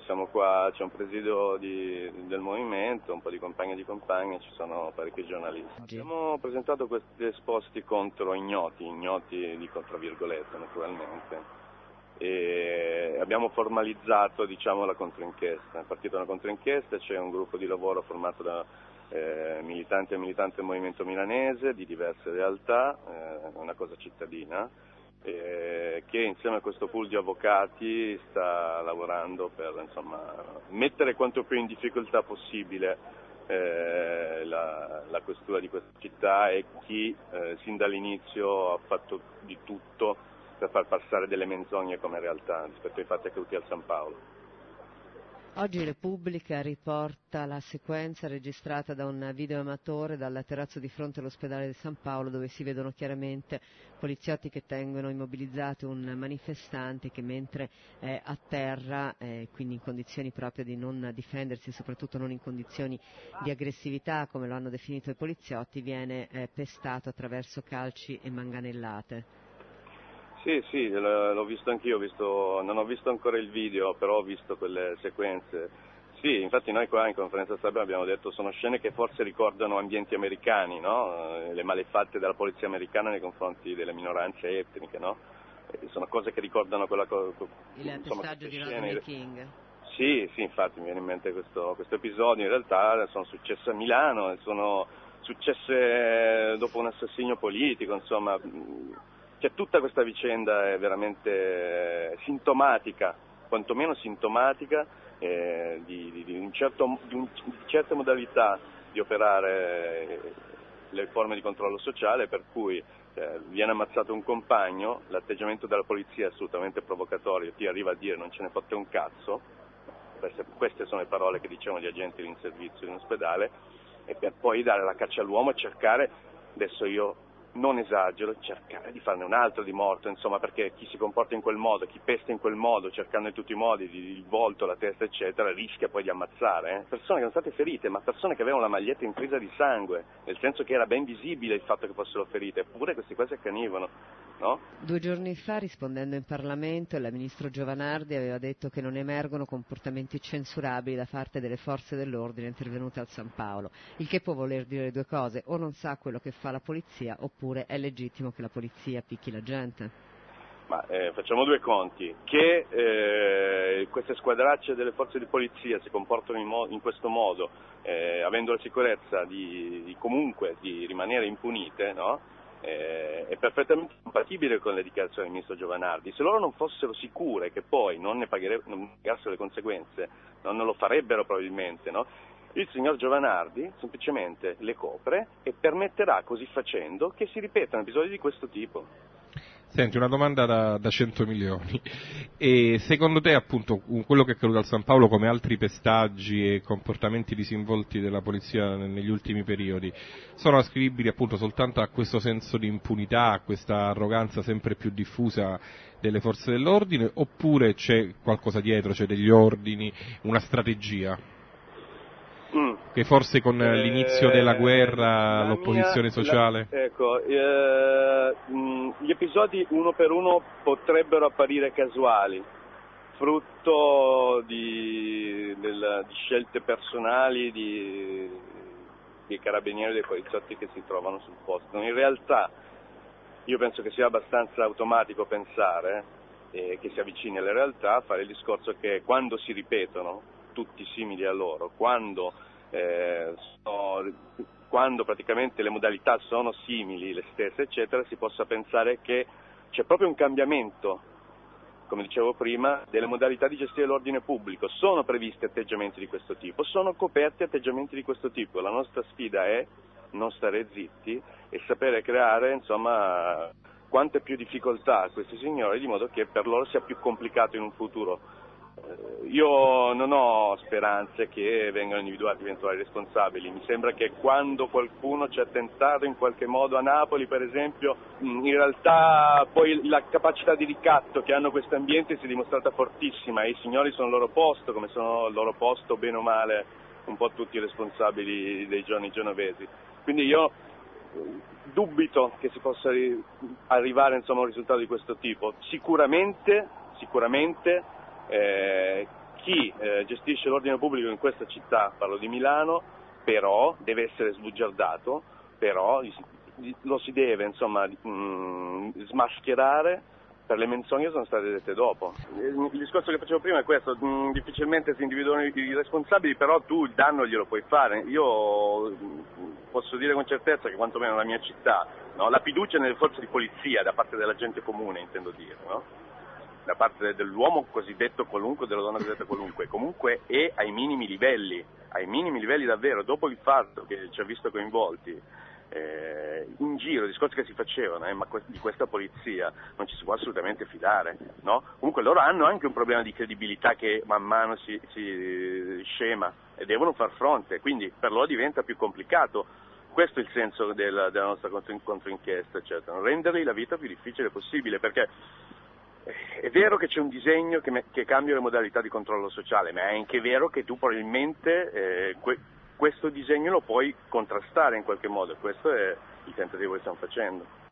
siamo qua, c'è un presidio del movimento, un po' di compagni e di compagne, ci sono parecchi giornalisti. Abbiamo presentato questi esposti contro ignoti dico tra virgolette naturalmente, e abbiamo formalizzato la controinchiesta. È partita una controinchiesta, c'è un gruppo di lavoro formato da militanti e militanti del movimento milanese di diverse realtà, una cosa cittadina, che insieme a questo pool di avvocati sta lavorando per mettere quanto più in difficoltà possibile la questura di questa città e chi sin dall'inizio ha fatto di tutto per far passare delle menzogne come realtà rispetto ai fatti accaduti al San Paolo. Oggi Repubblica riporta la sequenza registrata da un videoamatore dal terrazzo di fronte all'ospedale di San Paolo, dove si vedono chiaramente poliziotti che tengono immobilizzato un manifestante che mentre è a terra, quindi in condizioni proprio di non difendersi, soprattutto non in condizioni di aggressività come lo hanno definito i poliziotti, viene pestato attraverso calci e manganellate. Sì, l'ho visto anch'io, non ho visto ancora il video, però ho visto quelle sequenze. Sì, infatti noi qua in conferenza stampa abbiamo detto sono scene che forse ricordano ambienti americani, no? Le malefatte della polizia americana nei confronti delle minoranze etniche, no? Sono cose che ricordano quella cosa. Il pestaggio di Rodney King. Sì, infatti mi viene in mente questo episodio, in realtà sono successe a Milano, sono successe dopo un assassinio politico, insomma. Cioè, tutta questa vicenda è veramente sintomatica, quantomeno sintomatica, di certe modalità di operare le forme di controllo sociale, per cui viene ammazzato un compagno, l'atteggiamento della polizia è assolutamente provocatorio, ti arriva a dire non ce ne fotte un cazzo, queste sono le parole che dicevano gli agenti in servizio in ospedale, e per poi dare la caccia all'uomo e cercare, adesso io non esagero, cercare di farne un altro di morto, insomma, perché chi si comporta in quel modo, chi pesta in quel modo, cercando in tutti i modi il volto, la testa, eccetera, rischia poi di ammazzare. Persone che sono state ferite, ma persone che avevano la maglietta intrisa di sangue, nel senso che era ben visibile il fatto che fossero ferite, eppure questi qua si accanivano, no? 2 giorni fa, rispondendo in Parlamento, il ministro Giovanardi aveva detto che non emergono comportamenti censurabili da parte delle forze dell'ordine intervenute al San Paolo, il che può voler dire 2 cose: o non sa quello che fa la polizia, oppure è legittimo che la polizia picchi la gente. Ma facciamo 2 conti, che queste squadracce delle forze di polizia si comportano in questo modo, avendo la sicurezza comunque di rimanere impunite, no? È perfettamente compatibile con le dichiarazioni del ministro Giovanardi. Se loro non fossero sicure che poi non pagassero le conseguenze, non lo farebbero probabilmente, no? Il signor Giovanardi semplicemente le copre e permetterà così facendo che si ripetano episodi di questo tipo. Senti, una domanda da 100 milioni. E secondo te, appunto, quello che è accaduto al San Paolo, come altri pestaggi e comportamenti disinvolti della polizia negli ultimi periodi, sono ascrivibili appunto soltanto a questo senso di impunità, a questa arroganza sempre più diffusa delle forze dell'ordine, oppure c'è qualcosa dietro, c'è degli ordini, una strategia? Che forse con l'inizio della guerra, l'opposizione sociale... Gli episodi uno per uno potrebbero apparire casuali, frutto di scelte personali dei carabinieri e dei poliziotti che si trovano sul posto. In realtà io penso che sia abbastanza automatico pensare che si avvicini alla realtà, fare il discorso che quando si ripetono tutti simili a loro, quando praticamente le modalità sono simili, le stesse, eccetera, si possa pensare che c'è proprio un cambiamento, come dicevo prima, delle modalità di gestire l'ordine pubblico. Sono previsti atteggiamenti di questo tipo, sono coperti atteggiamenti di questo tipo. La nostra sfida è non stare zitti e sapere creare, insomma, quante più difficoltà a questi signori, di modo che per loro sia più complicato in un futuro. Io non ho speranze che vengano individuati eventuali responsabili. Mi sembra che quando qualcuno ci ha tentato in qualche modo a Napoli, per esempio, in realtà poi la capacità di ricatto che hanno questi ambienti si è dimostrata fortissima e i signori sono al loro posto, come sono al loro posto bene o male un po' tutti i responsabili dei giorni genovesi. Quindi io dubito che si possa arrivare, insomma, a un risultato di questo tipo. Sicuramente chi gestisce l'ordine pubblico in questa città, parlo di Milano, però deve essere sbugiardato, però lo si deve insomma smascherare per le menzogne che sono state dette dopo. Il discorso che facevo prima è questo: difficilmente si individuano i responsabili, però tu il danno glielo puoi fare. Io posso dire con certezza che quantomeno nella mia città, no, la fiducia nelle forze di polizia da parte della gente comune, intendo dire, no? Da parte dell'uomo cosiddetto qualunque, della donna cosiddetta qualunque, comunque è ai minimi livelli davvero. Dopo il fatto che ci ha visto coinvolti in giro, discorsi che si facevano, ma di questa polizia non ci si può assolutamente fidare, no? Comunque loro hanno anche un problema di credibilità che man mano si scema e devono far fronte, quindi per loro diventa più complicato. Questo è il senso della nostra controinchiesta, eccetera, rendergli la vita più difficile possibile, perché è vero che c'è un disegno che cambia le modalità di controllo sociale, ma è anche vero che tu probabilmente questo disegno lo puoi contrastare in qualche modo, e questo è il tentativo che stiamo facendo.